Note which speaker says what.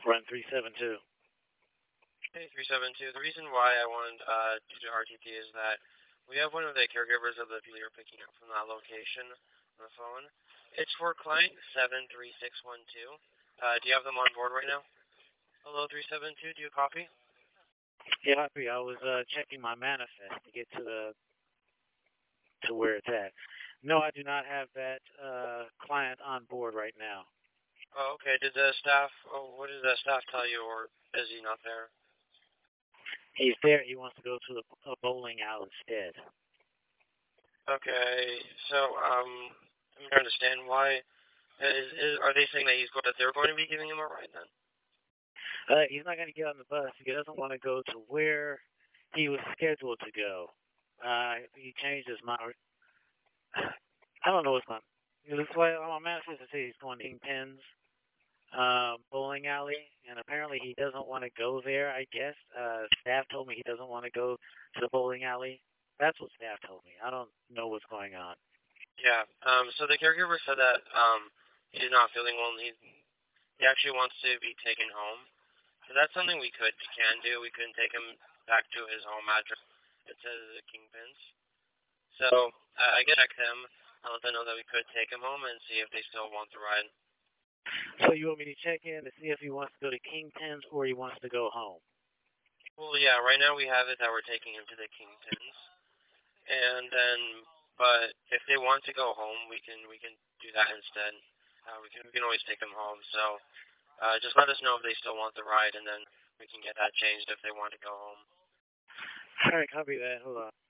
Speaker 1: Run 372.
Speaker 2: Hey, 372. The reason why I wanted to do RTP is that we have one of the caregivers of the people you're picking up from that location on the phone. It's for client 73612. Do you have them on board right now? Hello, 372. Do you copy?
Speaker 1: Yeah, Hoppy, I was checking my manifest to get to where it's at. No, I do not have that client on board right now.
Speaker 2: Oh, okay. Did the staff? Oh, what did the staff tell you, or is he not there?
Speaker 1: He's there. He wants to go to a bowling alley instead.
Speaker 2: Okay. So I'm trying to understand why. Are they saying that they're going to be giving him a ride then?
Speaker 1: He's not going to get on the bus. He doesn't want to go to where he was scheduled to go. He changed his mind. I don't know what's going on. This way, on my manifest to say he's going to Kingpin's bowling alley, and apparently he doesn't want to go there, I guess. Staff told me he doesn't want to go to the bowling alley. That's what staff told me. I don't know what's going on.
Speaker 2: Yeah. So the caregiver said that he's not feeling well, and he actually wants to be taken home. So that's something we can do. We can take him back to his home address. It says the Kingpins. So I can check them. I'll let them know that we could take him home and see if they still want the ride.
Speaker 1: So you want me to check in to see if he wants to go to Kingpin's or he wants to go home?
Speaker 2: Well, yeah. Right now we have it that we're taking him to the Kingpins, and then, but if they want to go home, we can do that instead. We can always take them home. So just let us know if they still want the ride, and then we can get that changed if they want to go home.
Speaker 1: All right, copy that. Hold on.